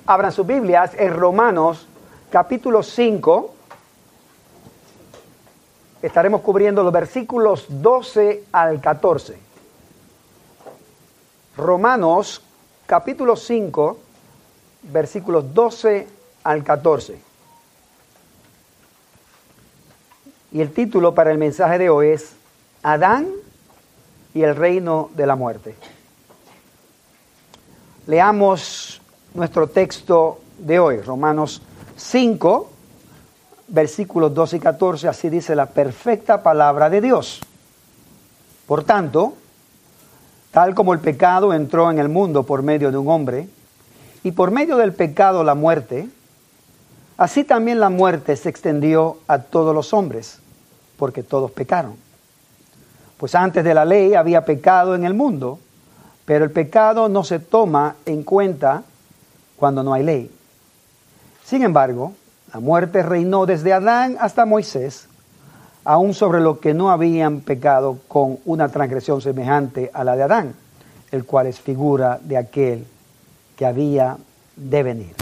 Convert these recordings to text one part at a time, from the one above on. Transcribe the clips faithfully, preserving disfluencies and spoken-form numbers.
Abran sus Biblias en Romanos capítulo cinco. Estaremos cubriendo los versículos doce al catorce. Romanos capítulo cinco, versículos doce al catorce. Y el título para el mensaje de hoy es Adán y el reino de la muerte. Leamos nuestro texto de hoy, Romanos cinco, versículos doce y catorce, así dice la perfecta palabra de Dios. Por tanto, tal como el pecado entró en el mundo por medio de un hombre, y por medio del pecado la muerte, así también la muerte se extendió a todos los hombres, porque todos pecaron. Pues antes de la ley había pecado en el mundo, pero el pecado no se toma en cuenta cuando no hay ley. Sin embargo, la muerte reinó desde Adán hasta Moisés, aún sobre los que no habían pecado con una transgresión semejante a la de Adán, el cual es figura de aquel que había de venir.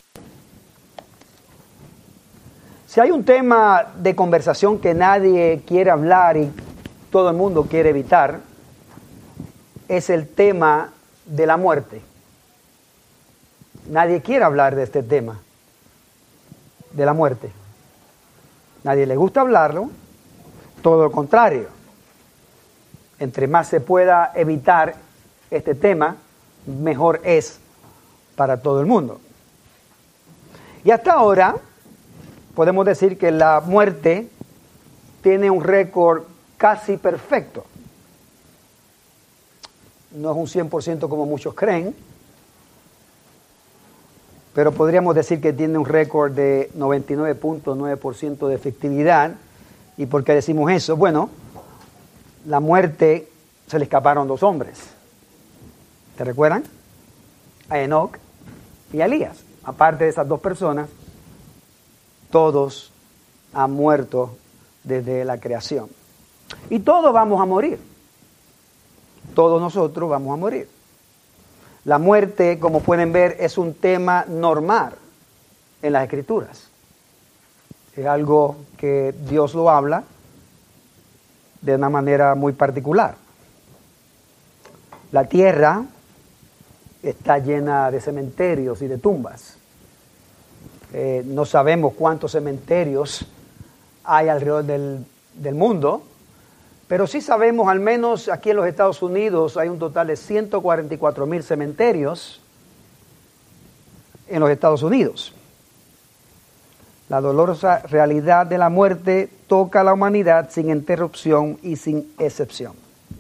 Si hay un tema de conversación que nadie quiere hablar y todo el mundo quiere evitar, es el tema de la muerte. Nadie quiere hablar de este tema, de la muerte. Nadie le gusta hablarlo, todo lo contrario. Entre más se pueda evitar este tema, mejor es para todo el mundo. Y hasta ahora podemos decir que la muerte tiene un récord casi perfecto. No es un cien por ciento como muchos creen, pero podríamos decir que tiene un récord de noventa y nueve punto nueve por ciento de efectividad. ¿Y por qué decimos eso? Bueno, la muerte se le escaparon dos hombres. ¿Te recuerdan? A Enoc y a Elías. Aparte de esas dos personas, todos han muerto desde la creación. Y todos vamos a morir. Todos nosotros vamos a morir. La muerte, como pueden ver, es un tema normal en las Escrituras. Es algo que Dios lo habla de una manera muy particular. La tierra está llena de cementerios y de tumbas. Eh, no sabemos cuántos cementerios hay alrededor del, del mundo, pero sí sabemos, al menos aquí en los Estados Unidos, hay un total de ciento cuarenta y cuatro mil cementerios en los Estados Unidos. La dolorosa realidad de la muerte toca a la humanidad sin interrupción y sin excepción.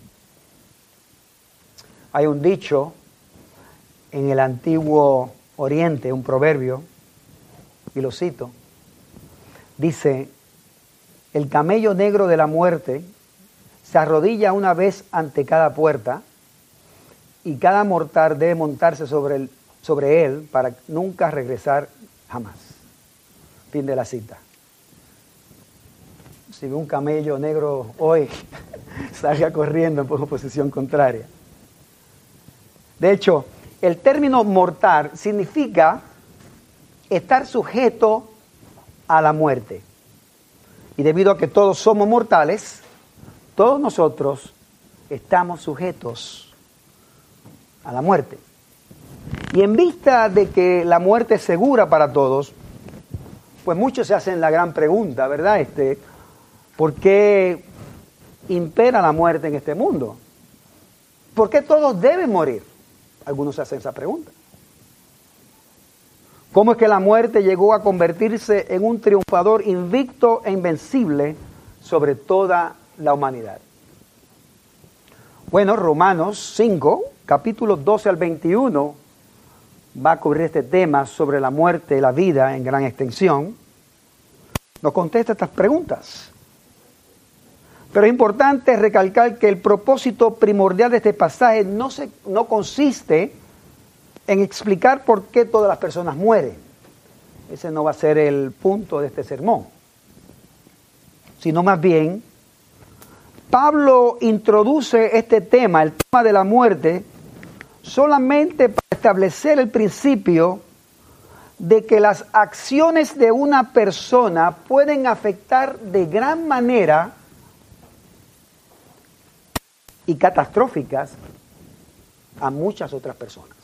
Hay un dicho en el antiguo Oriente, un proverbio, y lo cito, dice: el camello negro de la muerte se arrodilla una vez ante cada puerta, y cada mortal debe montarse sobre, el, sobre él para nunca regresar jamás. Fin de la cita. Si ve un camello negro hoy, salga corriendo por posición contraria. De hecho, el término mortal significa estar sujeto a la muerte. Y debido a que todos somos mortales, todos nosotros estamos sujetos a la muerte. Y en vista de que la muerte es segura para todos, pues muchos se hacen la gran pregunta, ¿verdad? Este, ¿por qué impera la muerte en este mundo? ¿Por qué todos deben morir? Algunos se hacen esa pregunta. ¿Cómo es que la muerte llegó a convertirse en un triunfador invicto e invencible sobre toda la humanidad? Bueno, Romanos cinco, capítulos doce al veintiuno, va a cubrir este tema sobre la muerte y la vida en gran extensión. Nos contesta estas preguntas. Pero es importante recalcar que el propósito primordial de este pasaje no, se, no consiste en explicar por qué todas las personas mueren. Ese no va a ser el punto de este sermón. Sino más bien, Pablo introduce este tema, el tema de la muerte, solamente para establecer el principio de que las acciones de una persona pueden afectar de gran manera y catastróficas a muchas otras personas.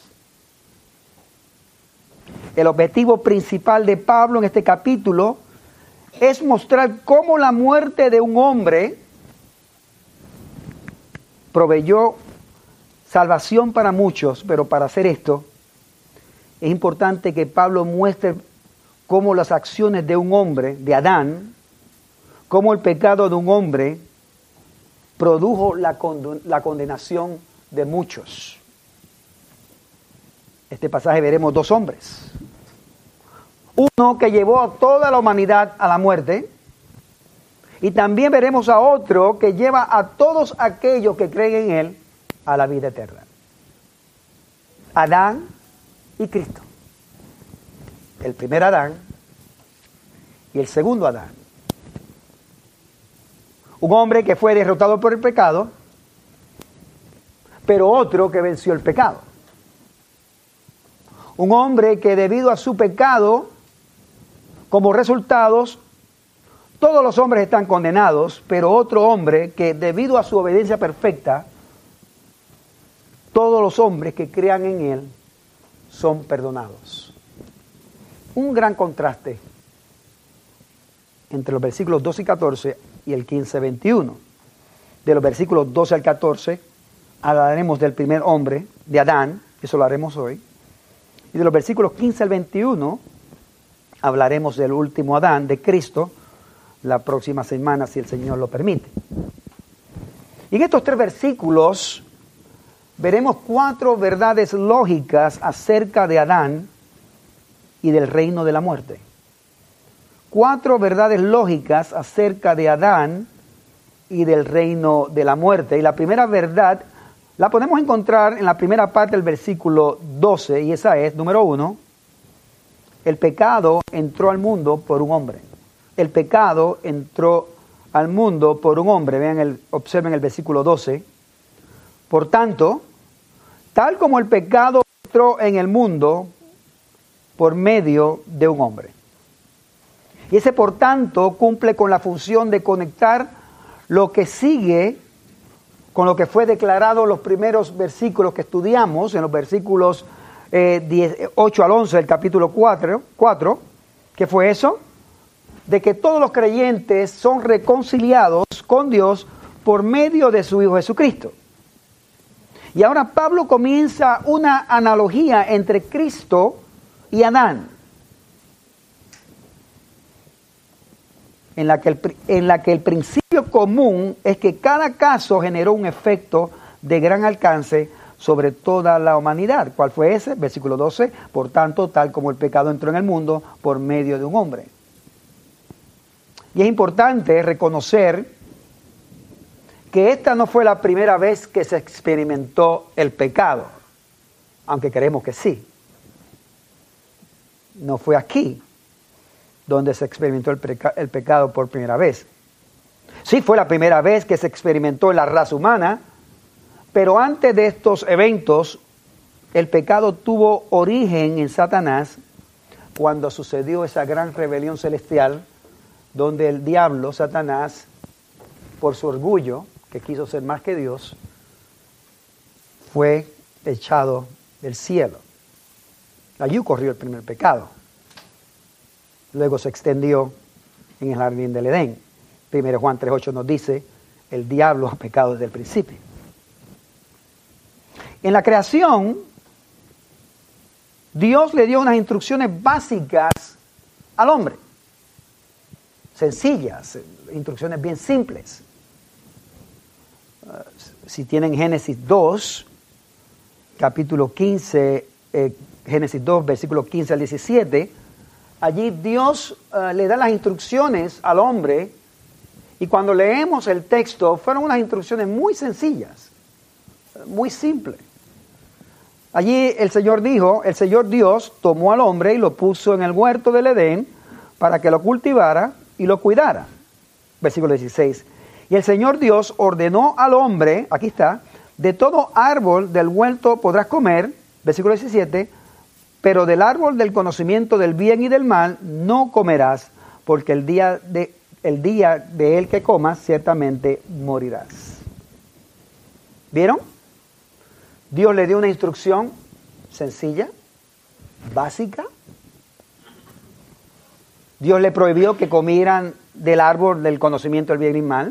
El objetivo principal de Pablo en este capítulo es mostrar cómo la muerte de un hombre proveyó salvación para muchos, pero para hacer esto es importante que Pablo muestre cómo las acciones de un hombre, de Adán, cómo el pecado de un hombre produjo la, conden- la condenación de muchos. Este pasaje veremos dos hombres. Uno que llevó a toda la humanidad a la muerte, y también veremos a otro que lleva a todos aquellos que creen en él a la vida eterna. Adán y Cristo. El primer Adán y el segundo Adán. Un hombre que fue derrotado por el pecado, pero otro que venció el pecado. Un hombre que debido a su pecado, como resultados, todos los hombres están condenados, pero otro hombre que debido a su obediencia perfecta, todos los hombres que crean en él son perdonados. Un gran contraste entre los versículos doce y catorce y el quince veintiuno. De los versículos doce al catorce hablaremos del primer hombre, de Adán, eso lo haremos hoy. Y de los versículos quince al veintiuno hablaremos del último Adán, de Cristo, la próxima semana, si el Señor lo permite. Y en estos tres versículos veremos cuatro verdades lógicas acerca de Adán y del reino de la muerte. Cuatro verdades lógicas acerca de Adán y del reino de la muerte. Y la primera verdad la podemos encontrar en la primera parte del versículo doce, y esa es, número uno, el pecado entró al mundo por un hombre. El pecado entró al mundo por un hombre. Vean el, observen el versículo doce. Por tanto, tal como el pecado entró en el mundo por medio de un hombre. Y ese por tanto cumple con la función de conectar lo que sigue con lo que fue declarado en los primeros versículos que estudiamos, en los versículos eh, diez, ocho al once del capítulo cuatro, cuatro, ¿qué fue eso? De que todos los creyentes son reconciliados con Dios por medio de su Hijo Jesucristo. Y ahora Pablo comienza una analogía entre Cristo y Adán, en la que el, en la que el principio común es que cada caso generó un efecto de gran alcance sobre toda la humanidad. ¿Cuál fue ese? Versículo doce. Por tanto, tal como el pecado entró en el mundo por medio de un hombre. Y es importante reconocer que esta no fue la primera vez que se experimentó el pecado, aunque creemos que sí. No fue aquí donde se experimentó el, peca- el pecado por primera vez. Sí fue la primera vez que se experimentó en la raza humana, pero antes de estos eventos, el pecado tuvo origen en Satanás cuando sucedió esa gran rebelión celestial, donde el diablo, Satanás, por su orgullo, que quiso ser más que Dios, fue echado del cielo. Allí ocurrió el primer pecado. Luego se extendió en el jardín del Edén. Primero Juan tres ocho nos dice, el diablo ha pecado desde el principio. En la creación, Dios le dio unas instrucciones básicas al hombre. Sencillas, instrucciones bien simples. Uh, si tienen Génesis dos, capítulo quince, eh, Génesis dos, versículo quince al diecisiete, allí Dios uh, le da las instrucciones al hombre, y cuando leemos el texto, fueron unas instrucciones muy sencillas, muy simples. Allí el Señor dijo, el Señor Dios tomó al hombre y lo puso en el huerto del Edén para que lo cultivara y lo cuidara. Versículo dieciséis. Y el Señor Dios ordenó al hombre, aquí está, de todo árbol del huerto podrás comer, versículo diecisiete, pero del árbol del conocimiento del bien y del mal no comerás, porque el día de, el día de él que comas ciertamente morirás. ¿Vieron? Dios le dio una instrucción sencilla, básica. Dios le prohibió que comieran del árbol del conocimiento del bien y mal.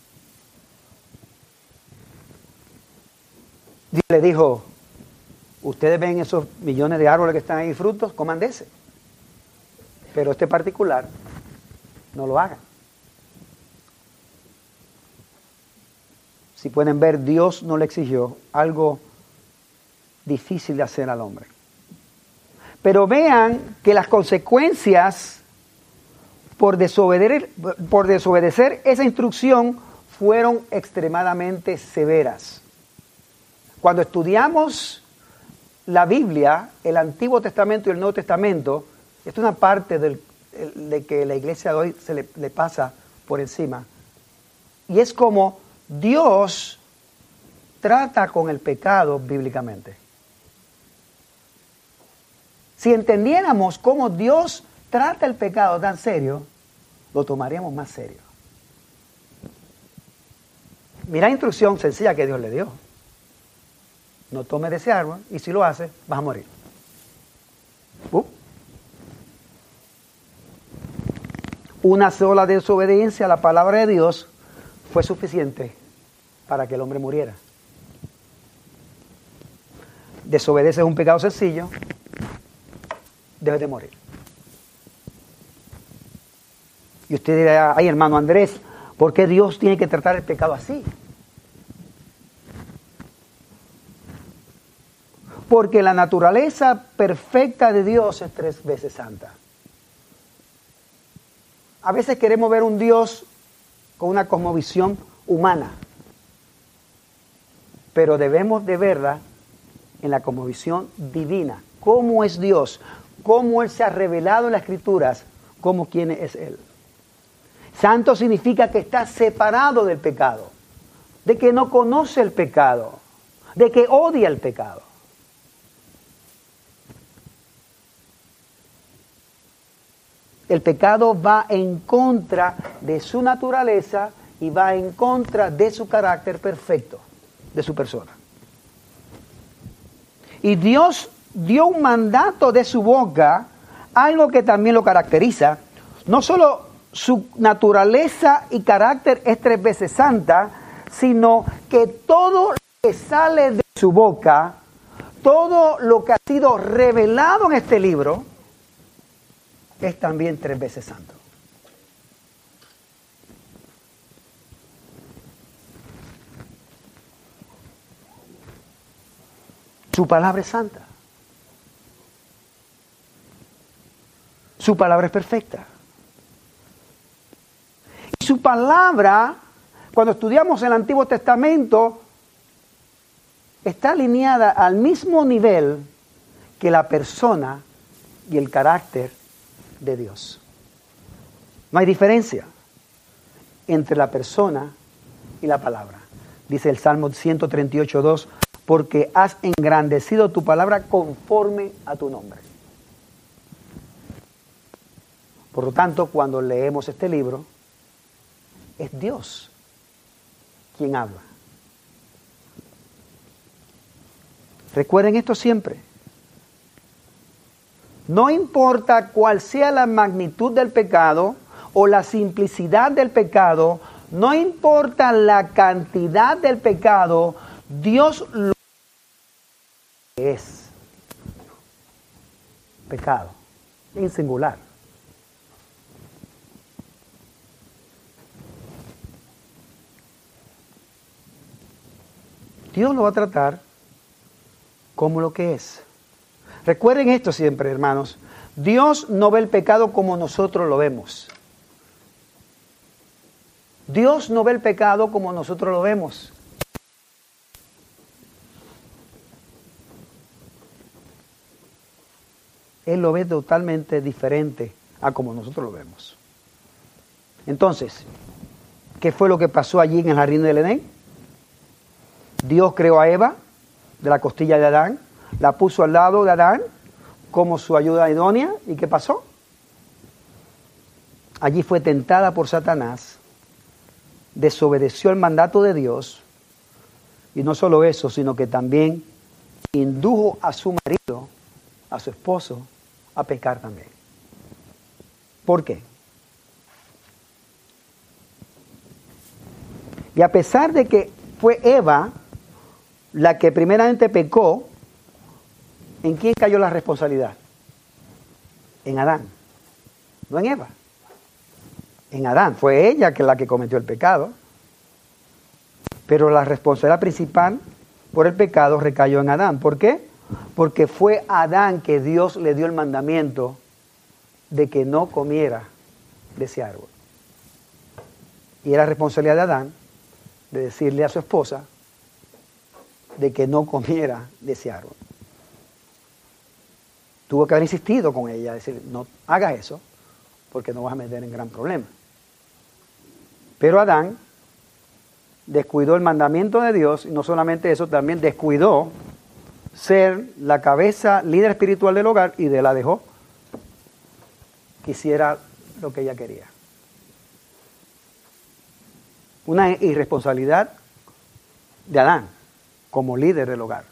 Dios le dijo, ustedes ven esos millones de árboles que están ahí frutos, coman de ese. Pero este particular, no lo hagan. Si pueden ver, Dios no le exigió algo difícil de hacer al hombre. Pero vean que las consecuencias por desobedecer, por desobedecer esa instrucción fueron extremadamente severas. Cuando estudiamos la Biblia, el Antiguo Testamento y el Nuevo Testamento, esto es una parte del, de que la iglesia de hoy se le, le pasa por encima. Y es como Dios trata con el pecado bíblicamente. Si entendiéramos cómo Dios trata el pecado tan serio, lo tomaríamos más serio. Mira la instrucción sencilla que Dios le dio. No tomes de ese árbol y si lo haces, vas a morir. Uh. Una sola desobediencia a la palabra de Dios fue suficiente para que el hombre muriera. Desobedeces un pecado sencillo, debes de morir. Y usted dirá, ay hermano Andrés, ¿por qué Dios tiene que tratar el pecado así? Porque la naturaleza perfecta de Dios es tres veces santa. A veces queremos ver un Dios con una cosmovisión humana, pero debemos de verla en la cosmovisión divina. ¿Cómo es Dios? ¿Cómo Él se ha revelado en las Escrituras? ¿Cómo quién es Él? Santo significa que está separado del pecado, de que no conoce el pecado, de que odia el pecado. El pecado va en contra de su naturaleza y va en contra de su carácter perfecto, de su persona. Y Dios dio un mandato de su boca, algo que también lo caracteriza. No solo su naturaleza y carácter es tres veces santa, sino que todo lo que sale de su boca, todo lo que ha sido revelado en este libro, es también tres veces santo. Su palabra es santa. Su palabra es perfecta. Y su palabra, cuando estudiamos el Antiguo Testamento, está alineada al mismo nivel que la persona y el carácter de Dios. No hay diferencia entre la persona y la palabra. Dice el Salmo ciento treinta y ocho, dos, porque has engrandecido tu palabra conforme a tu nombre. Por lo tanto, cuando leemos este libro, es Dios quien habla. Recuerden esto siempre. No importa cuál sea la magnitud del pecado o la simplicidad del pecado, no importa la cantidad del pecado, Dios lo es pecado, en singular. Dios lo va a tratar como lo que es. Recuerden esto siempre, hermanos. Dios no ve el pecado como nosotros lo vemos. Dios no ve el pecado como nosotros lo vemos. Él lo ve totalmente diferente a como nosotros lo vemos. Entonces, ¿qué fue lo que pasó allí en el jardín del Edén? Dios creó a Eva de la costilla de Adán, la puso al lado de Adán, como su ayuda idónea. ¿Y qué pasó? Allí fue tentada por Satanás, desobedeció el mandato de Dios, y no solo eso, sino que también indujo a su marido, a su esposo, a pecar también. ¿Por qué? Y a pesar de que fue Eva la que primeramente pecó, ¿en quién cayó la responsabilidad? En Adán, no en Eva. En Adán, fue ella que la que cometió el pecado, pero la responsabilidad principal por el pecado recayó en Adán. ¿Por qué? Porque fue Adán que Dios le dio el mandamiento de que no comiera de ese árbol. Y era responsabilidad de Adán de decirle a su esposa de que no comiera de ese árbol. Tuvo que haber insistido con ella, decir, no haga eso, porque no vas a meter en gran problema. Pero Adán descuidó el mandamiento de Dios, y no solamente eso, también descuidó ser la cabeza, líder espiritual del hogar, y de la dejó que hiciera lo que ella quería. Una irresponsabilidad de Adán como líder del hogar.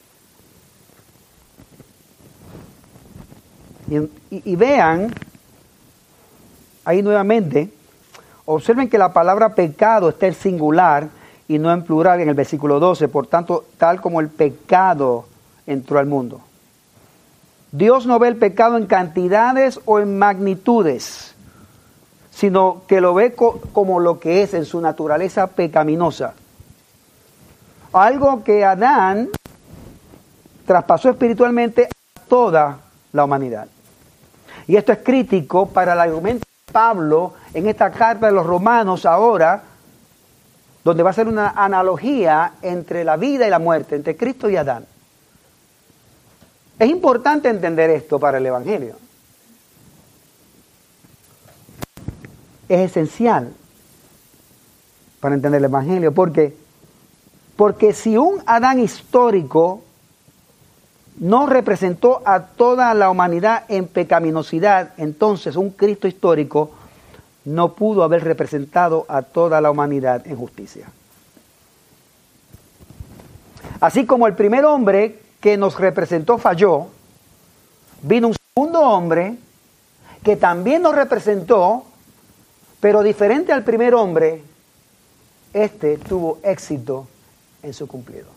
Y, y, y vean, ahí nuevamente, observen que la palabra pecado está en singular y no en plural en el versículo doce. Por tanto, tal como el pecado entró al mundo. Dios no ve el pecado en cantidades o en magnitudes, sino que lo ve co- como lo que es en su naturaleza pecaminosa. Algo que Adán traspasó espiritualmente a toda la humanidad. Y esto es crítico para el argumento de Pablo en esta carta de los Romanos ahora, donde va a ser una analogía entre la vida y la muerte, entre Cristo y Adán. Es importante entender esto para el Evangelio. Es esencial para entender el Evangelio, porque, porque si un Adán histórico no representó a toda la humanidad en pecaminosidad, entonces un Cristo histórico no pudo haber representado a toda la humanidad en justicia. Así como el primer hombre que nos representó falló, vino un segundo hombre que también nos representó, pero diferente al primer hombre, este tuvo éxito en su cumplido.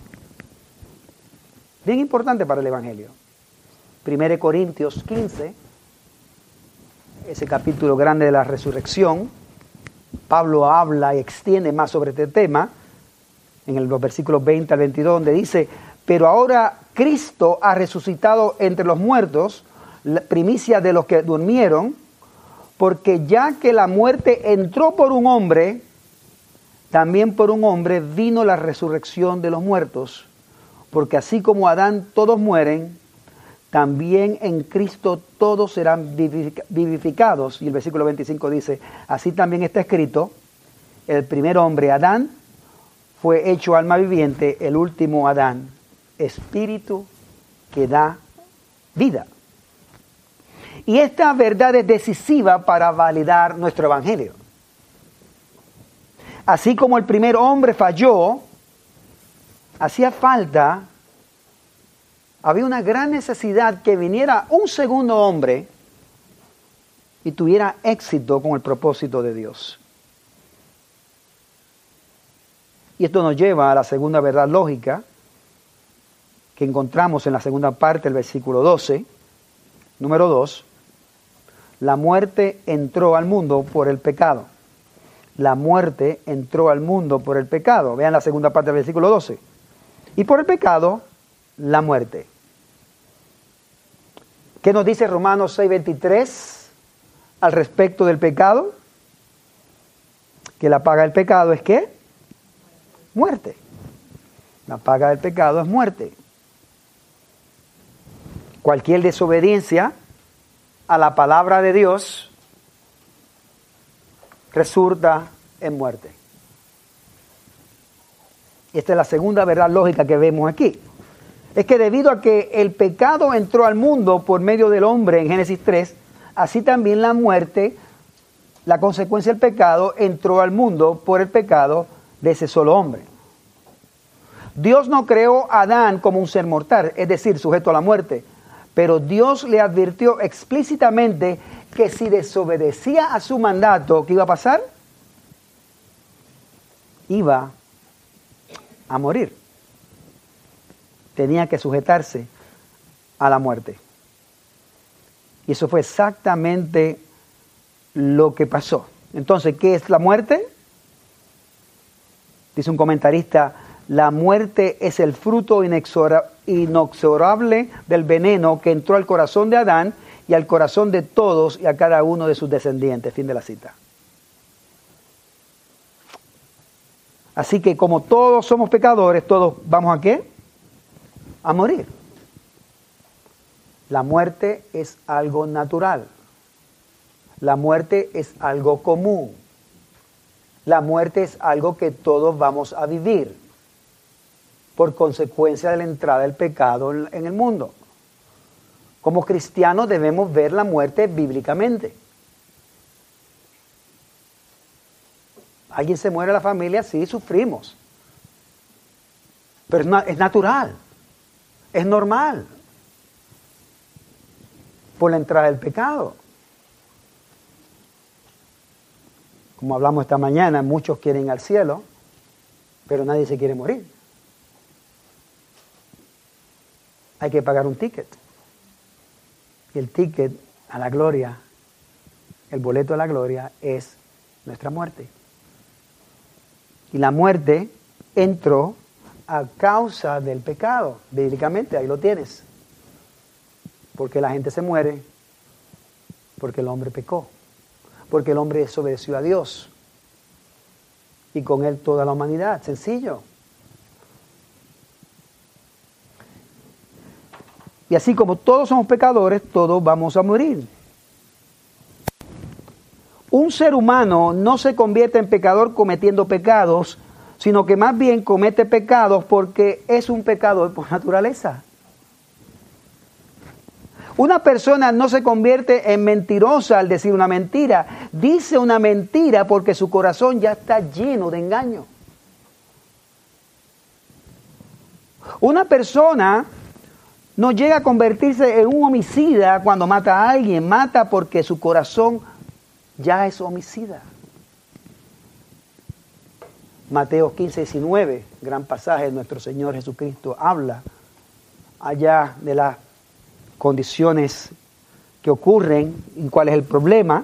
Bien importante para el Evangelio. Primera de Corintios quince, ese capítulo grande de la resurrección, Pablo habla y extiende más sobre este tema, en los versículos veinte al veintidós, donde dice, pero ahora Cristo ha resucitado entre los muertos, la primicia de los que durmieron, porque ya que la muerte entró por un hombre, también por un hombre vino la resurrección de los muertos, porque así como Adán todos mueren, también en Cristo todos serán vivificados. Y el versículo veinticinco dice, así también está escrito, el primer hombre, Adán, fue hecho alma viviente, el último Adán, espíritu que da vida. Y esta verdad es decisiva para validar nuestro Evangelio. Así como el primer hombre falló, hacía falta, había una gran necesidad que viniera un segundo hombre y tuviera éxito con el propósito de Dios. Y esto nos lleva a la segunda verdad lógica que encontramos en la segunda parte del versículo doce, número dos. La muerte entró al mundo por el pecado. La muerte entró al mundo por el pecado. Vean la segunda parte del versículo doce. Y por el pecado, la muerte. ¿Qué nos dice Romanos seis veintitrés al respecto del pecado? Que la paga del pecado es ¿qué? Muerte. La paga del pecado es muerte. Cualquier desobediencia a la palabra de Dios resulta en muerte. Esta es la segunda verdad lógica que vemos aquí. es que debido a que el pecado entró al mundo por medio del hombre en Génesis tres, así también la muerte, la consecuencia del pecado, entró al mundo por el pecado de ese solo hombre. Dios no creó a Adán como un ser mortal, es decir, sujeto a la muerte, pero Dios le advirtió explícitamente que si desobedecía a su mandato, ¿qué iba a pasar? Iba a morir. Tenía que sujetarse a la muerte. Y eso fue exactamente lo que pasó. Entonces, ¿qué es la muerte? Dice un comentarista, la muerte es el fruto inexora- inexorable del veneno que entró al corazón de Adán y al corazón de todos y a cada uno de sus descendientes. Fin de la cita. Así que como todos somos pecadores, todos vamos a ¿qué? A morir. La muerte es algo natural. La muerte es algo común. La muerte es algo que todos vamos a vivir por consecuencia de la entrada del pecado en el mundo. Como cristianos debemos ver la muerte bíblicamente. Alguien se muere en la familia, sí, sufrimos. Pero es, na- es natural, es normal, por la entrada del pecado. Como hablamos esta mañana, muchos quieren ir al cielo, pero nadie se quiere morir. Hay que pagar un ticket. Y el ticket a la gloria, el boleto a la gloria es nuestra muerte. Y la muerte entró a causa del pecado. Bíblicamente, ahí lo tienes. Porque la gente se muere porque el hombre pecó. Porque el hombre desobedeció a Dios. Y con él toda la humanidad. Sencillo. Y así como todos somos pecadores, todos vamos a morir. Un ser humano no se convierte en pecador cometiendo pecados, sino que más bien comete pecados porque es un pecador por naturaleza. Una persona no se convierte en mentirosa al decir una mentira. Dice una mentira porque su corazón ya está lleno de engaño. Una persona no llega a convertirse en un homicida cuando mata a alguien. Mata porque su corazón ya es homicida. Mateo quince, diecinueve, gran pasaje de nuestro Señor Jesucristo, habla allá de las condiciones que ocurren y cuál es el problema.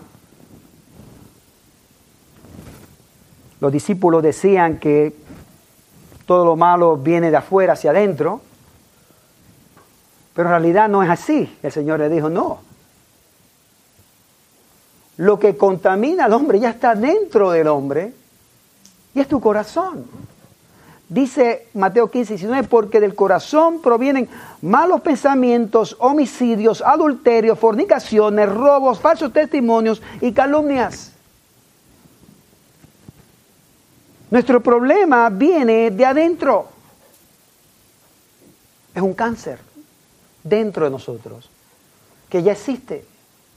Los discípulos decían que todo lo malo viene de afuera hacia adentro, pero en realidad no es así. El Señor le dijo, no. Lo que contamina al hombre ya está dentro del hombre y es tu corazón. Dice Mateo quince, diecinueve, porque del corazón provienen malos pensamientos, homicidios, adulterios, fornicaciones, robos, falsos testimonios y calumnias. Nuestro problema viene de adentro. Es un cáncer dentro de nosotros, que ya existe.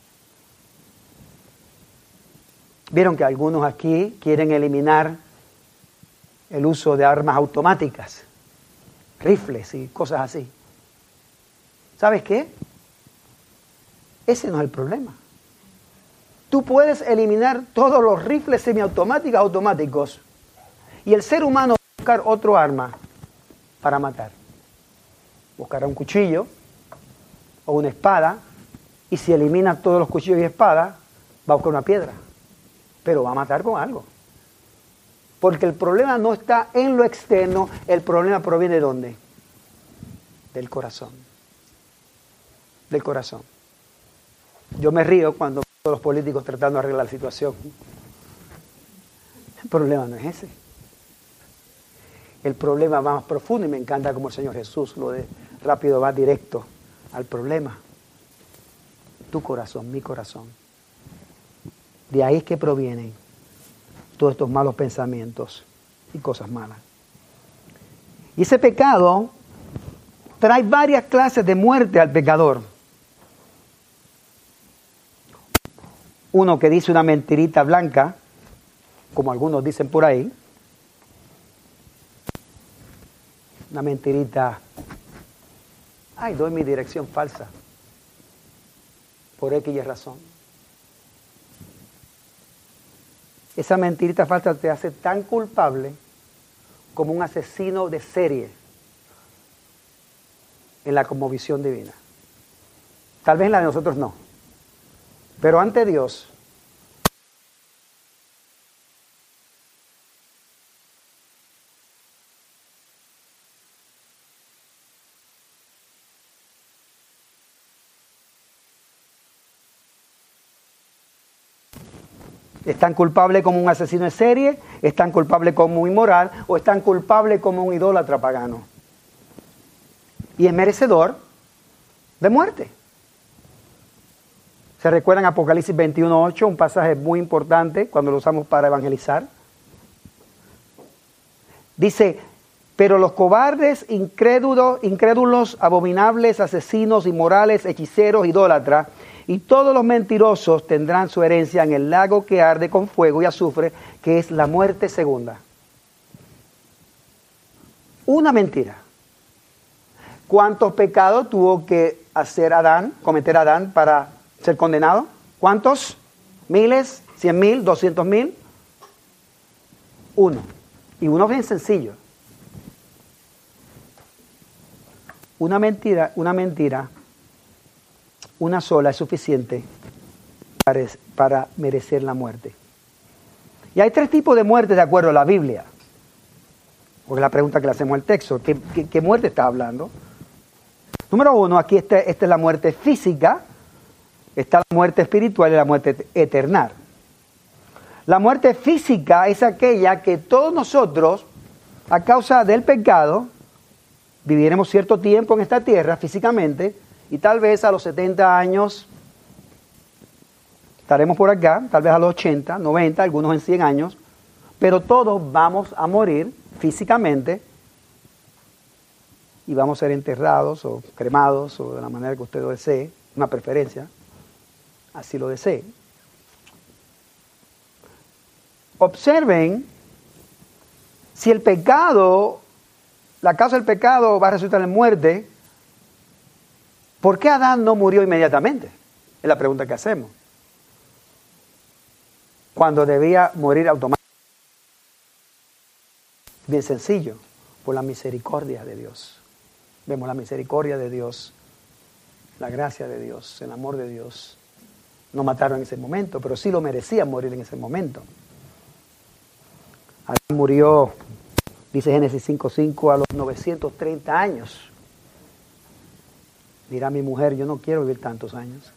Vieron que algunos aquí quieren eliminar el uso de armas automáticas, rifles y cosas así. ¿Sabes qué? Ese no es el problema. Tú puedes eliminar todos los rifles semiautomáticos automáticos y el ser humano va a buscar otro arma para matar. Buscará un cuchillo o una espada, y si elimina todos los cuchillos y espadas, va a buscar una piedra. Pero va a matar con algo. Porque el problema no está en lo externo, el problema proviene ¿de dónde? Del corazón. Del corazón. Yo me río cuando veo a los políticos tratando de arreglar la situación. El problema no es ese. El problema va más profundo y me encanta como el Señor Jesús lo de rápido va directo al problema. Tu corazón, mi corazón. De ahí es que provienen todos estos malos pensamientos y cosas malas. Y ese pecado trae varias clases de muerte al pecador. Uno que dice una mentirita blanca, como algunos dicen por ahí. Una mentirita. Ay, doy mi dirección falsa. Por X y razón. Esa mentirita falsa te hace tan culpable como un asesino de serie en la cosmovisión divina. Tal vez en la de nosotros no. Pero ante Dios, es tan culpable como un asesino de serie, es tan culpable como un inmoral, o es tan culpable como un idólatra pagano. Y es merecedor de muerte. ¿Se recuerdan Apocalipsis veintiuno ocho, un pasaje muy importante cuando lo usamos para evangelizar? Dice, pero los cobardes, incrédulos, incrédulos, abominables, asesinos, inmorales, hechiceros, idólatras, y todos los mentirosos tendrán su herencia en el lago que arde con fuego y azufre, que es la muerte segunda. Una mentira. ¿Cuántos pecados tuvo que hacer Adán, cometer Adán para ser condenado? ¿Cuántos? ¿Miles? ¿Cien mil? ¿Doscientos mil? Uno. Y uno bien sencillo. Una mentira, una mentira, una sola es suficiente para, para merecer la muerte. Y hay tres tipos de muerte de acuerdo a la Biblia. Porque la pregunta que le hacemos al texto, ¿qué, qué, qué muerte está hablando? Número uno, aquí está, esta es la muerte física, está la muerte espiritual y la muerte eterna. La muerte física es aquella que todos nosotros, a causa del pecado, viviremos cierto tiempo en esta tierra físicamente, y tal vez a los setenta años estaremos por acá, tal vez a los ochenta, noventa, algunos en cien años, pero todos vamos a morir físicamente y vamos a ser enterrados o cremados o de la manera que usted lo desee, una preferencia, así lo desee. Observen si el pecado, la causa del pecado va a resultar en muerte, ¿por qué Adán no murió inmediatamente? Es la pregunta que hacemos. Cuando debía morir automáticamente. Bien sencillo, por la misericordia de Dios. Vemos la misericordia de Dios, la gracia de Dios, el amor de Dios. No mataron en ese momento, pero sí lo merecían morir en ese momento. Adán murió, dice Génesis cinco cinco, a los novecientos treinta años. Dirá mi mujer, yo no quiero vivir tantos años.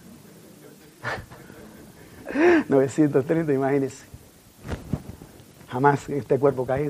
novecientos treinta, imagínense. Jamás en este cuerpo caído.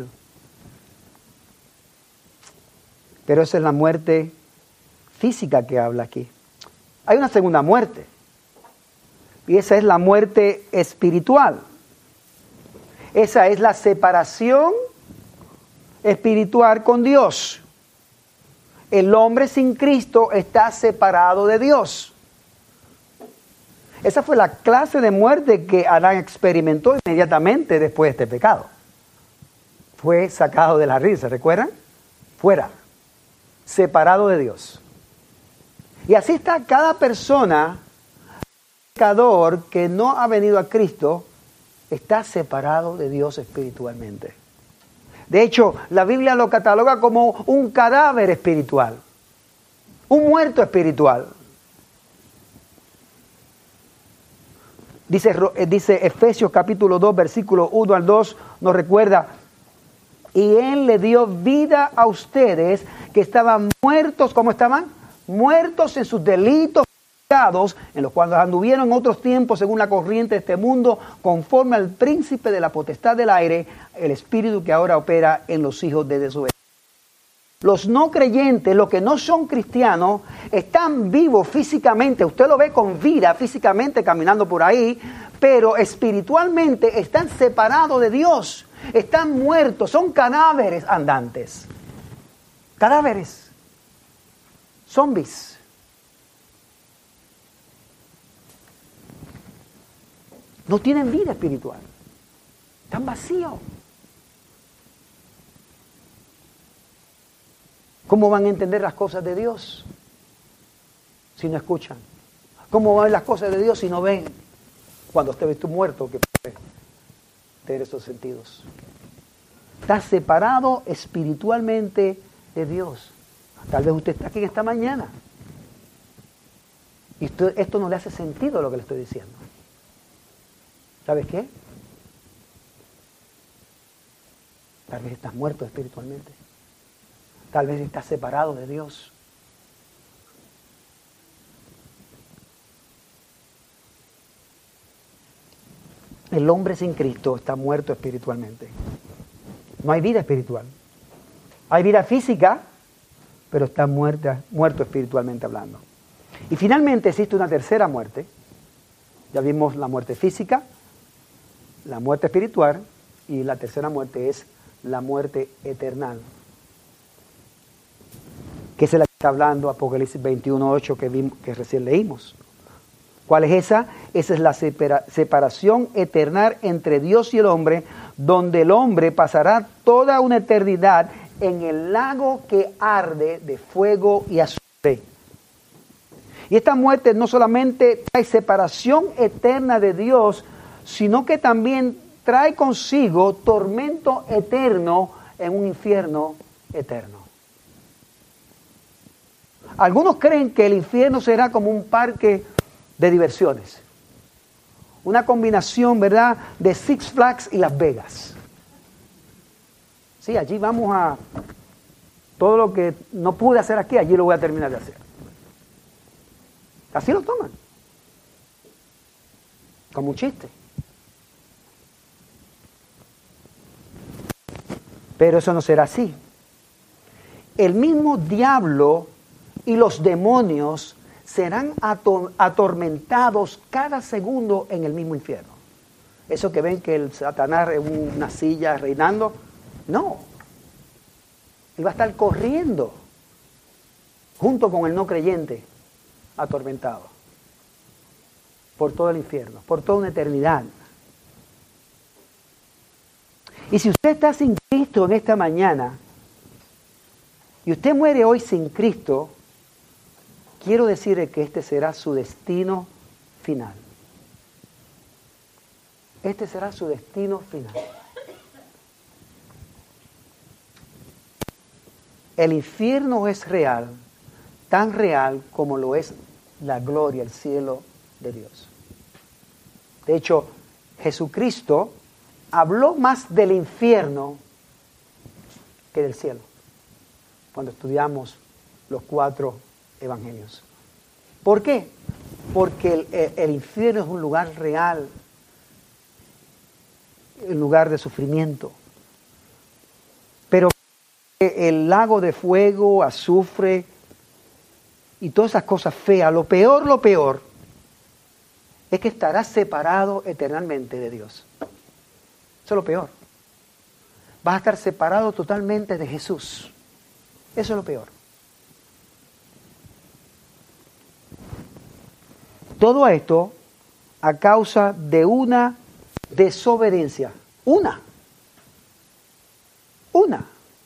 Pero esa es la muerte física que habla aquí. Hay una segunda muerte. Y esa es la muerte espiritual. Esa es la separación espiritual con Dios. El hombre sin Cristo está separado de Dios. Esa fue la clase de muerte que Adán experimentó inmediatamente después de este pecado. Fue sacado de la risa, ¿recuerdan? Fuera, separado de Dios. Y así está cada persona, pecador que no ha venido a Cristo, está separado de Dios espiritualmente. De hecho, la Biblia lo cataloga como un cadáver espiritual, un muerto espiritual. Dice, dice Efesios capítulo dos, versículo uno al dos, nos recuerda, y Él le dio vida a ustedes que estaban muertos, ¿cómo estaban? Muertos en sus delitos, en los cuales anduvieron en otros tiempos según la corriente de este mundo, conforme al príncipe de la potestad del aire, el espíritu que ahora opera en los hijos de desobediencia. Los no creyentes, los que no son cristianos, están vivos físicamente, usted lo ve con vida físicamente caminando por ahí, pero espiritualmente están separados de Dios, están muertos, son cadáveres andantes. Cadáveres. zombies. No tienen vida espiritual. Están vacíos. ¿Cómo van a entender las cosas de Dios si no escuchan? ¿Cómo van a ver las cosas de Dios si no ven? Cuando usted ve tú muerto, que puede tener esos sentidos. Está separado espiritualmente de Dios. Tal vez usted está aquí en esta mañana y esto, esto no le hace sentido lo que le estoy diciendo. ¿Sabes qué? Tal vez estás muerto espiritualmente. Tal vez estás separado de Dios. El hombre sin Cristo está muerto espiritualmente. No hay vida espiritual. Hay vida física, pero está muerta, muerto espiritualmente hablando. Y finalmente existe una tercera muerte. Ya vimos la muerte física, la muerte espiritual, y la tercera muerte es la muerte eterna, que es la que está hablando Apocalipsis veintiuno ocho que, vimos, que recién leímos. ¿Cuál es esa? Esa es la separa, separación eterna entre Dios y el hombre, donde el hombre pasará toda una eternidad en el lago que arde de fuego y azufre. Y esta muerte no solamente trae separación eterna de Dios, sino que también trae consigo tormento eterno en un infierno eterno. Algunos creen que el infierno será como un parque de diversiones. Una combinación, ¿verdad?, de Six Flags y Las Vegas. Sí, allí vamos a... Todo lo que no pude hacer aquí, allí lo voy a terminar de hacer. Así lo toman. Como un chiste. Pero eso no será así. El mismo diablo y los demonios serán ator- atormentados cada segundo en el mismo infierno. Eso que ven que el Satanás en una silla reinando, no. Él va a estar corriendo junto con el no creyente, atormentado por todo el infierno, por toda una eternidad. Y si usted está sin Cristo en esta mañana, y usted muere hoy sin Cristo, quiero decirle que este será su destino final. Este será su destino final. El infierno es real, tan real como lo es la gloria, el cielo de Dios. De hecho, Jesucristo habló más del infierno que del cielo, cuando estudiamos los cuatro evangelios. ¿Por qué? Porque el, el, el infierno es un lugar real, un lugar de sufrimiento. Pero el lago de fuego, azufre y todas esas cosas feas, lo peor, lo peor, es que estarás separado eternamente de Dios. Eso es lo peor. Vas a estar separado totalmente de Jesús. Eso es lo peor. Todo esto a causa de una desobediencia. Una. Una.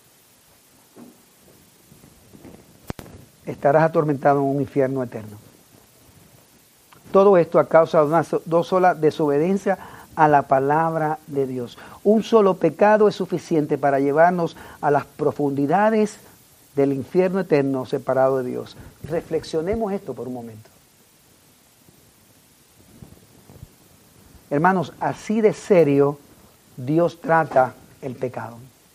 Estarás atormentado en un infierno eterno. Todo esto a causa de una dos sola desobediencia a la palabra de Dios. Un solo pecado es suficiente para llevarnos a las profundidades del infierno eterno separado de Dios. Reflexionemos esto por un momento. Hermanos, así de serio Dios trata el pecado.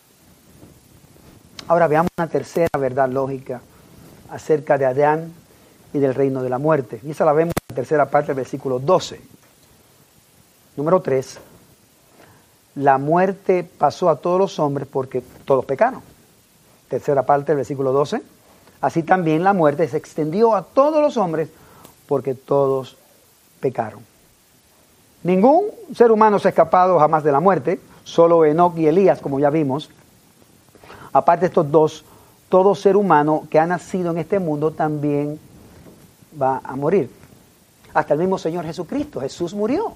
Ahora veamos una tercera verdad lógica acerca de Adán y del reino de la muerte. Y esa la vemos en la tercera parte del versículo doce. Número tres. La muerte pasó a todos los hombres porque todos pecaron. Tercera parte del versículo doce. Así también la muerte se extendió a todos los hombres porque todos pecaron. Ningún ser humano se ha escapado jamás de la muerte, solo Enoc y Elías, como ya vimos. Aparte estos dos, todo ser humano que ha nacido en este mundo también va a morir. Hasta el mismo Señor Jesucristo. Jesús murió.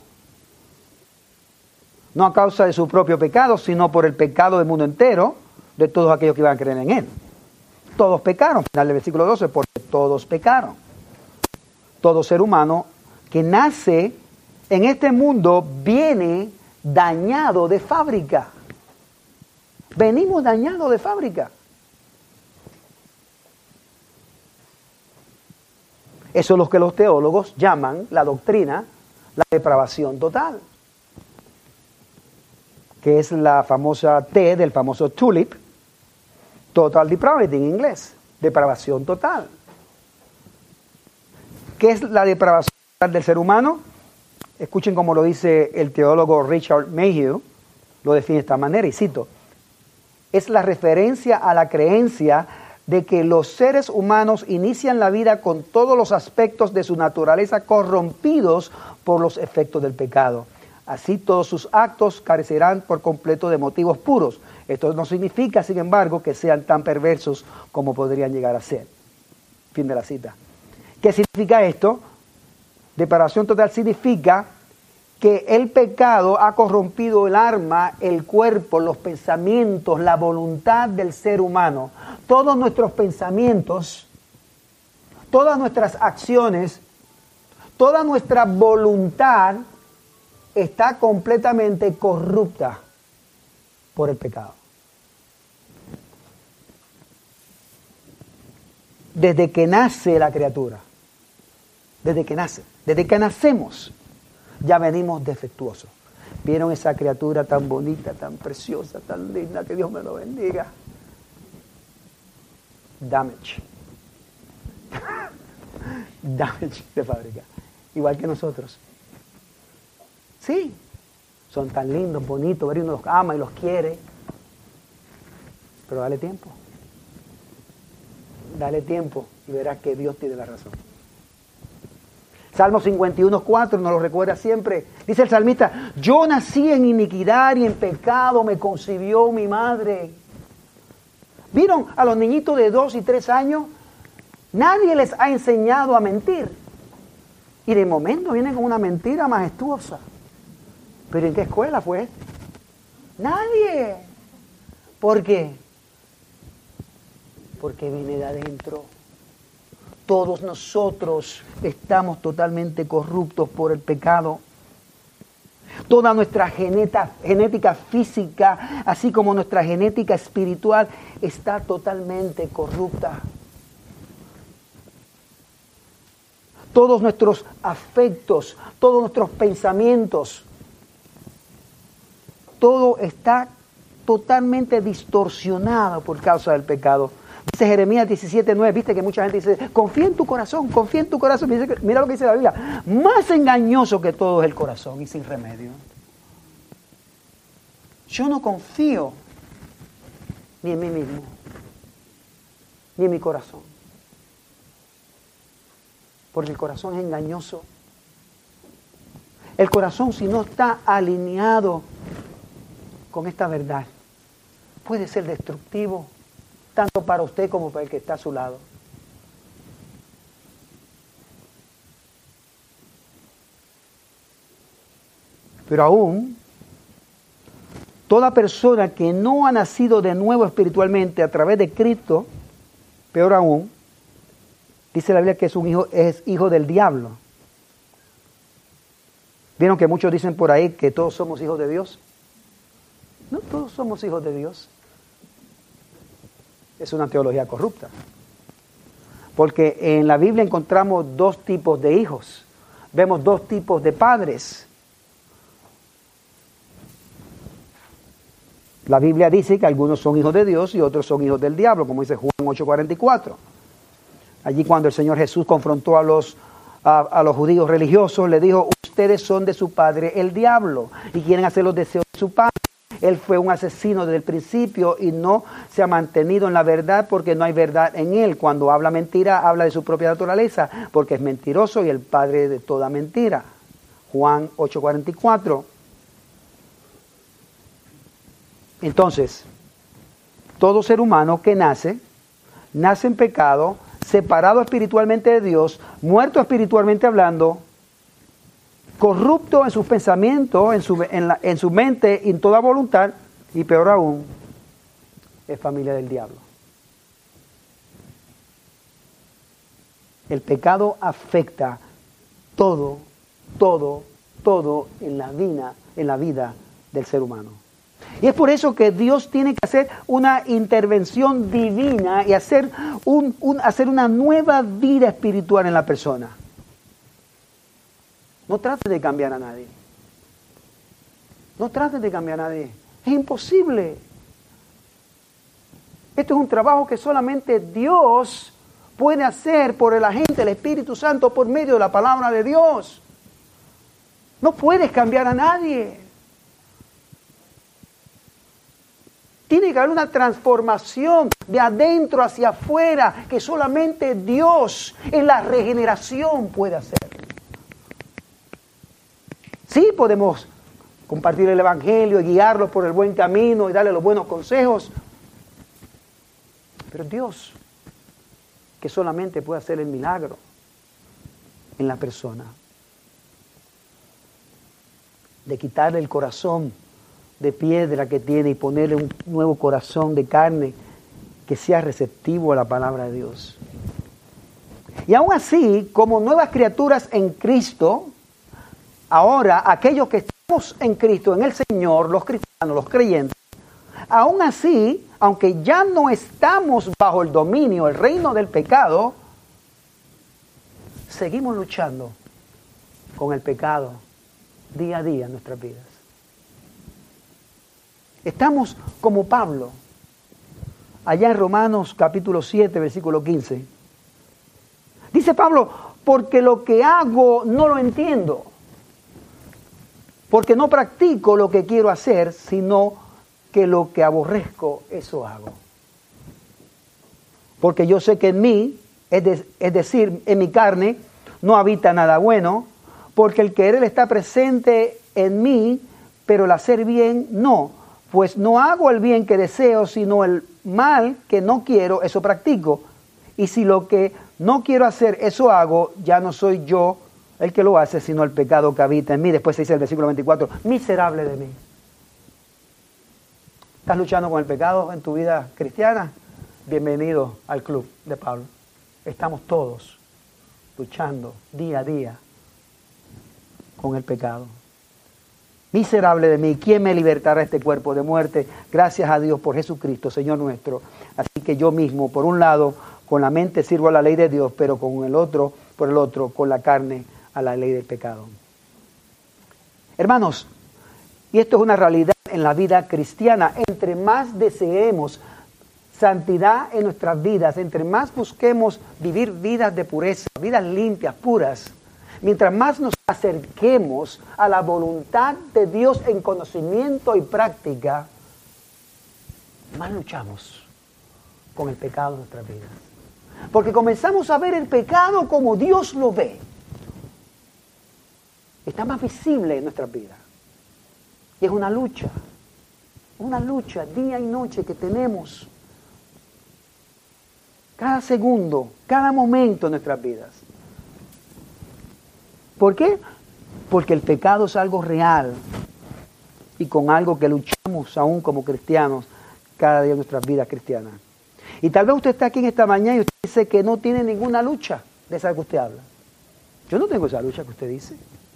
No a causa de su propio pecado, sino por el pecado del mundo entero, de todos aquellos que iban a creer en Él. Todos pecaron. Final del versículo doce, porque todos pecaron. Todo ser humano que nace en este mundo viene dañado de fábrica. Venimos dañados de fábrica. Eso es lo que los teólogos llaman la doctrina, la depravación total, que es la famosa T del famoso tulip, total depravity en inglés, depravación total. ¿Qué es la depravación total del ser humano? Escuchen cómo lo dice el teólogo Richard Mayhew, lo define de esta manera, y cito: es la referencia a la creencia de que los seres humanos inician la vida con todos los aspectos de su naturaleza corrompidos por los efectos del pecado. Así todos sus actos carecerán por completo de motivos puros. Esto no significa, sin embargo, que sean tan perversos como podrían llegar a ser. Fin de la cita. ¿Qué significa esto? Depravación total significa que el pecado ha corrompido el alma, el cuerpo, los pensamientos, la voluntad del ser humano. Todos nuestros pensamientos, todas nuestras acciones, toda nuestra voluntad está completamente corrupta por el pecado. Desde que nace la criatura, desde que nace, desde que nacemos, ya venimos defectuosos. ¿Vieron esa criatura tan bonita, tan preciosa, tan linda? Que Dios me lo bendiga. Damage. Damage de fábrica. Igual que nosotros. Sí, son tan lindos, bonitos, ver, uno los ama y los quiere. Pero dale tiempo. Dale tiempo y verás que Dios tiene la razón. Salmo cincuenta y uno, cuatro, nos lo recuerda siempre. Dice el salmista: yo nací en iniquidad y en pecado me concibió mi madre. ¿Vieron a los niñitos de dos y tres años? Nadie les ha enseñado a mentir. Y de momento vienen con una mentira majestuosa. ¿Pero en qué escuela fue? Nadie. ¿Por qué? Porque viene de adentro. Todos nosotros estamos totalmente corruptos por el pecado. Toda nuestra geneta, genética física, así como nuestra genética espiritual, está totalmente corrupta. Todos nuestros afectos, todos nuestros pensamientos, todo está totalmente distorsionado por causa del pecado. Dice Jeremías diecisiete nueve, viste que mucha gente dice: confía en tu corazón, confía en tu corazón. Mira lo que dice la Biblia: más engañoso que todo es el corazón y sin remedio. Yo no confío ni en mí mismo, ni en mi corazón, porque el corazón es engañoso. El corazón, si no está alineado con esta verdad, puede ser destructivo, tanto para usted como para el que está a su lado. Pero aún, toda persona que no ha nacido de nuevo espiritualmente a través de Cristo, peor aún, dice la Biblia que es un hijo, es hijo del diablo. ¿Vieron que muchos dicen por ahí que todos somos hijos de Dios? No, todos somos hijos de Dios. Es una teología corrupta. Porque en la Biblia encontramos dos tipos de hijos. Vemos dos tipos de padres. La Biblia dice que algunos son hijos de Dios y otros son hijos del diablo, como dice Juan ocho cuarenta y cuatro. Allí cuando el Señor Jesús confrontó a los, a, a los judíos religiosos, le dijo: ustedes son de su padre el diablo y quieren hacer los deseos de su padre. Él fue un asesino desde el principio y no se ha mantenido en la verdad porque no hay verdad en él. Cuando habla mentira, habla de su propia naturaleza, porque es mentiroso y el padre de toda mentira. Juan ocho cuarenta y cuatro. Entonces, todo ser humano que nace nace en pecado, separado espiritualmente de Dios, muerto espiritualmente hablando, corrupto en sus pensamientos, en su, en la, en su mente y en toda voluntad, y peor aún, es familia del diablo. El pecado afecta todo, todo, todo en la vida, en la vida del ser humano. Y es por eso que Dios tiene que hacer una intervención divina y hacer, un, un, hacer una nueva vida espiritual en la persona. No trate de cambiar a nadie. No trate de cambiar a nadie. Es imposible. Esto es un trabajo que solamente Dios puede hacer por el agente, el Espíritu Santo, por medio de la palabra de Dios. No puedes cambiar a nadie. Tiene que haber una transformación de adentro hacia afuera que solamente Dios en la regeneración puede hacer. Sí, podemos compartir el Evangelio y guiarlos por el buen camino y darle los buenos consejos. Pero Dios, que solamente puede hacer el milagro en la persona, de quitarle el corazón de piedra que tiene y ponerle un nuevo corazón de carne que sea receptivo a la palabra de Dios. Y aún así, como nuevas criaturas en Cristo, ahora aquellos que estamos en Cristo, en el Señor, los cristianos, los creyentes, aún así, aunque ya no estamos bajo el dominio, el reino del pecado, seguimos luchando con el pecado día a día en nuestras vidas. Estamos como Pablo, allá en Romanos capítulo siete, versículo quince. Dice Pablo, porque lo que hago no lo entiendo, porque no practico lo que quiero hacer, sino que lo que aborrezco, eso hago. Porque yo sé que en mí, es, de, es decir, en mi carne, no habita nada bueno, porque el querer está presente en mí, pero el hacer bien no. Pues no hago el bien que deseo, sino el mal que no quiero, eso practico. Y si lo que no quiero hacer, eso hago, ya no soy yo el que lo hace, sino el pecado que habita en mí. Después se dice el versículo veinticuatro, miserable de mí. ¿Estás luchando con el pecado en tu vida cristiana? Bienvenido al club de Pablo. Estamos todos luchando día a día con el pecado. Miserable de mí, ¿quién me libertará este cuerpo de muerte? Gracias a Dios por Jesucristo, Señor nuestro. Así que yo mismo, por un lado, con la mente sirvo a la ley de Dios, pero con el otro, por el otro, con la carne a la ley del pecado. Hermanos, y esto es una realidad en la vida cristiana, entre más deseemos santidad en nuestras vidas, entre más busquemos vivir vidas de pureza, vidas limpias, puras, mientras más nos acerquemos a la voluntad de Dios en conocimiento y práctica, más luchamos con el pecado en nuestras vidas. Porque comenzamos a ver el pecado como Dios lo ve. Está más visible en nuestras vidas. Y es una lucha, una lucha día y noche que tenemos cada segundo, cada momento en nuestras vidas. ¿Por qué? Porque el pecado es algo real y con algo que luchamos aún como cristianos cada día en nuestras vidas cristianas. Y tal vez usted está aquí en esta mañana y usted dice que no tiene ninguna lucha de esa que usted habla. Yo no tengo esa lucha que usted dice.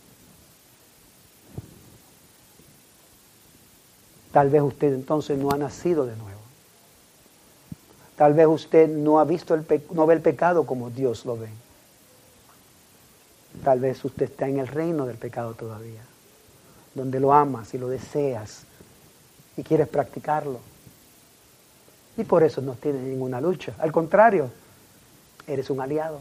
Tal vez usted entonces no ha nacido de nuevo. Tal vez usted no ha visto el pe- no ve el pecado como Dios lo ve. Tal vez usted está en el reino del pecado todavía, donde lo amas y lo deseas y quieres practicarlo. Y por eso no tienes ninguna lucha. Al contrario, eres un aliado.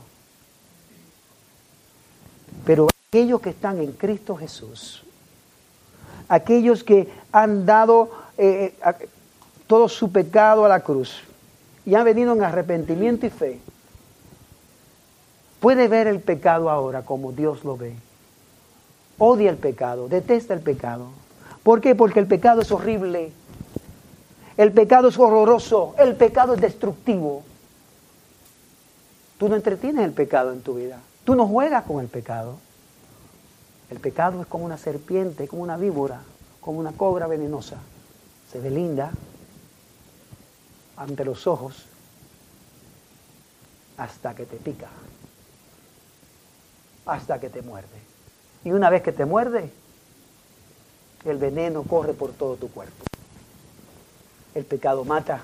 Pero aquellos que están en Cristo Jesús, aquellos que han dado eh, a, todo su pecado a la cruz y han venido en arrepentimiento y fe, puede ver el pecado ahora como Dios lo ve. Odia el pecado, detesta el pecado. ¿Por qué? Porque el pecado es horrible. El pecado es horroroso. El pecado es destructivo. Tú no entretienes el pecado en tu vida. Tú no juegas con el pecado. El pecado es como una serpiente, como una víbora, como una cobra venenosa. Se ve linda ante los ojos hasta que te pica, hasta que te muerde. Y una vez que te muerde, el veneno corre por todo tu cuerpo. El pecado mata.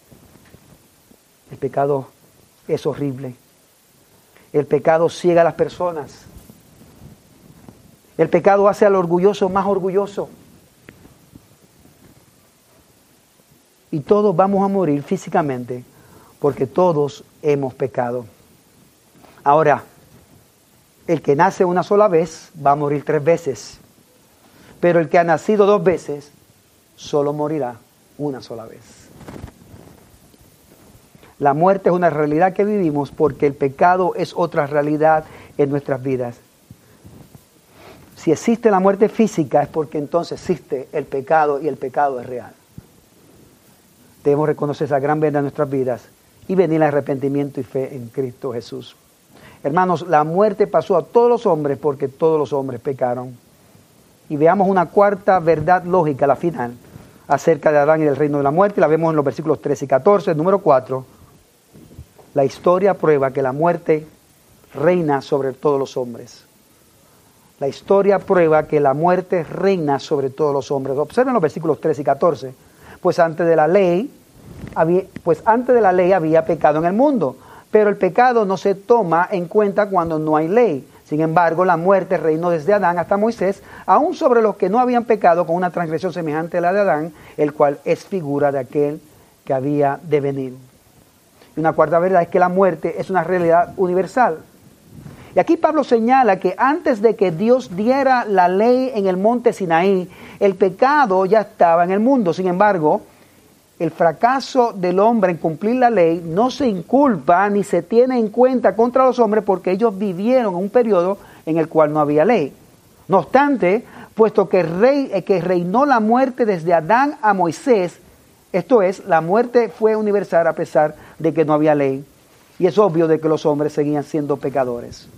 El pecado es horrible. El pecado ciega a las personas. El pecado hace al orgulloso más orgulloso. Y todos vamos a morir físicamente porque todos hemos pecado. Ahora, el que nace una sola vez va a morir tres veces. Pero el que ha nacido dos veces solo morirá una sola vez. La muerte es una realidad que vivimos porque el pecado es otra realidad en nuestras vidas. Si existe la muerte física es porque entonces existe el pecado y el pecado es real. Debemos reconocer esa gran verdad en nuestras vidas y venir al arrepentimiento y fe en Cristo Jesús. Hermanos, la muerte pasó a todos los hombres porque todos los hombres pecaron. Y veamos una cuarta verdad lógica, la final, acerca de Adán y del reino de la muerte. La vemos en los versículos trece y catorce. Número cuatro. La historia prueba que la muerte reina sobre todos los hombres. La historia prueba que la muerte reina sobre todos los hombres. Observen los versículos trece y catorce. Pues antes de la ley, había, pues antes de la ley había pecado en el mundo, pero el pecado no se toma en cuenta cuando no hay ley. Sin embargo, la muerte reinó desde Adán hasta Moisés, aún sobre los que no habían pecado con una transgresión semejante a la de Adán, el cual es figura de aquel que había de venir. Y una cuarta verdad es que la muerte es una realidad universal. Y aquí Pablo señala que antes de que Dios diera la ley en el monte Sinaí, el pecado ya estaba en el mundo. Sin embargo, el fracaso del hombre en cumplir la ley no se inculpa ni se tiene en cuenta contra los hombres porque ellos vivieron en un periodo en el cual no había ley. No obstante, puesto que, rey, que reinó la muerte desde Adán a Moisés, esto es, la muerte fue universal a pesar de que no había ley. Y es obvio de que los hombres seguían siendo pecadores.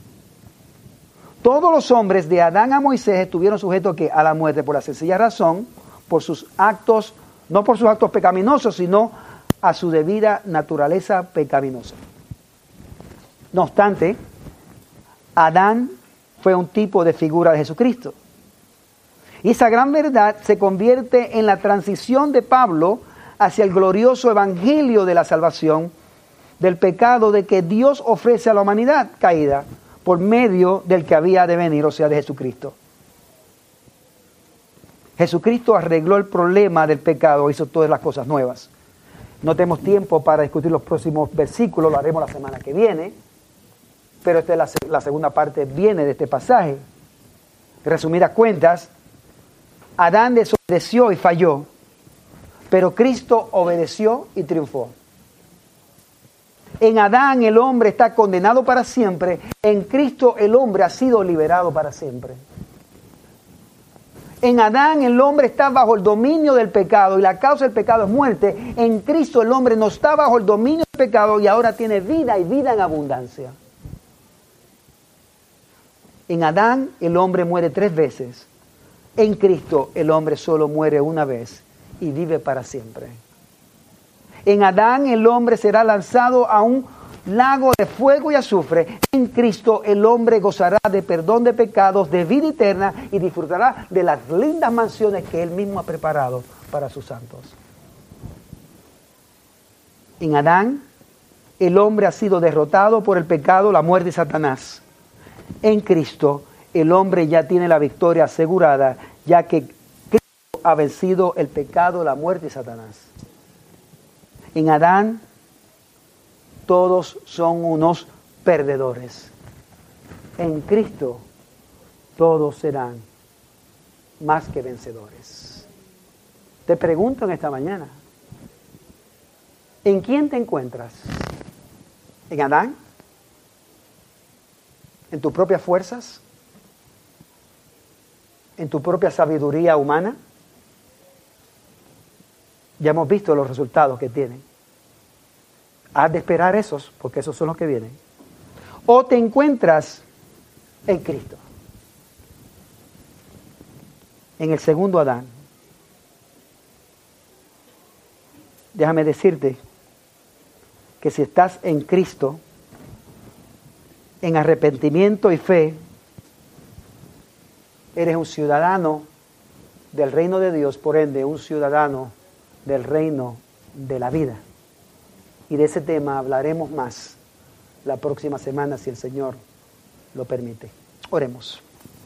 Todos los hombres de Adán a Moisés estuvieron sujetos ¿qué? A la muerte por la sencilla razón, por sus actos, no por sus actos pecaminosos, sino a su debida naturaleza pecaminosa. No obstante, Adán fue un tipo de figura de Jesucristo. Y esa gran verdad se convierte en la transición de Pablo hacia el glorioso evangelio de la salvación, del pecado de que Dios ofrece a la humanidad caída por medio del que había de venir, o sea, de Jesucristo. Jesucristo arregló el problema del pecado, hizo todas las cosas nuevas. No tenemos tiempo para discutir los próximos versículos, lo haremos la semana que viene, pero esta es la, la segunda parte, viene de este pasaje. En resumidas cuentas, Adán desobedeció y falló, pero Cristo obedeció y triunfó. En Adán el hombre está condenado para siempre, en Cristo el hombre ha sido liberado para siempre. En Adán el hombre está bajo el dominio del pecado y la causa del pecado es muerte. En Cristo el hombre no está bajo el dominio del pecado y ahora tiene vida y vida en abundancia. En Adán el hombre muere tres veces. En Cristo el hombre solo muere una vez y vive para siempre. En Adán el hombre será lanzado a un lago de fuego y azufre. En Cristo el hombre gozará de perdón de pecados, de vida eterna y disfrutará de las lindas mansiones que Él mismo ha preparado para sus santos. En Adán el hombre ha sido derrotado por el pecado, la muerte y Satanás. En Cristo el hombre ya tiene la victoria asegurada, ya que Cristo ha vencido el pecado, la muerte y Satanás. En Adán todos son unos perdedores. En Cristo todos serán más que vencedores. Te pregunto en esta mañana, ¿en quién te encuentras? ¿En Adán? ¿En tus propias fuerzas? ¿En tu propia sabiduría humana? Ya hemos visto los resultados que tienen. Has de esperar esos, porque esos son los que vienen. o te encuentras en Cristo, en el segundo Adán. Déjame decirte que si estás en Cristo, en arrepentimiento y fe, eres un ciudadano del reino de Dios, por ende, un ciudadano del reino de la vida. Y de ese tema hablaremos más la próxima semana, si el Señor lo permite. Oremos.